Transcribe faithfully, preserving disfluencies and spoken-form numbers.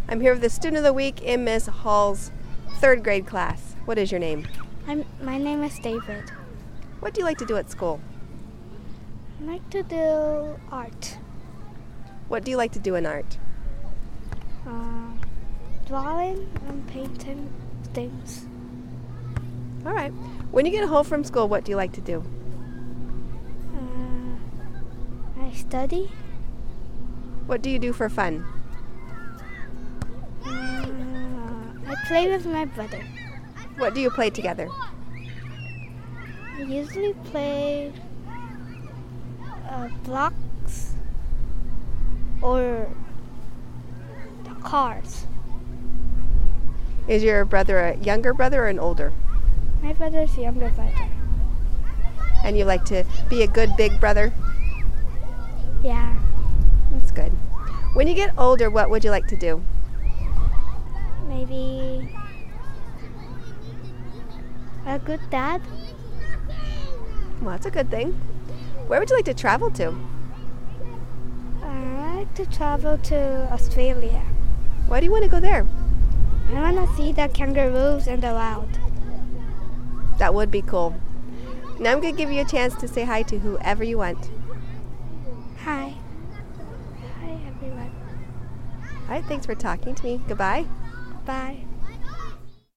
I'm here with the student of the week in Miss Hall's third grade class. What is your name? I'm, my name is David. What do you like to do at school? I like to do art. What do you like to do in art? Uh, drawing and painting things. All right. When you get home from school, what do you like to do? Uh, I study. What do you do for fun? Uh, I play with my brother. What do you play together? I usually play uh, blocks or the cars. Is your brother a younger brother or an older? My brother's a younger brother. And you like to be a good big brother? Yeah. That's good. When you get older, what would you like to do? Maybe a good dad. Well, that's a good thing. Where would you like to travel to? I like to travel to Australia. Why do you want to go there? I want to see the kangaroos in the wild. That would be cool. Now I'm going to give you a chance to say hi to whoever you want. Hi. Hi, everyone. All right, thanks for talking to me. Goodbye. Bye.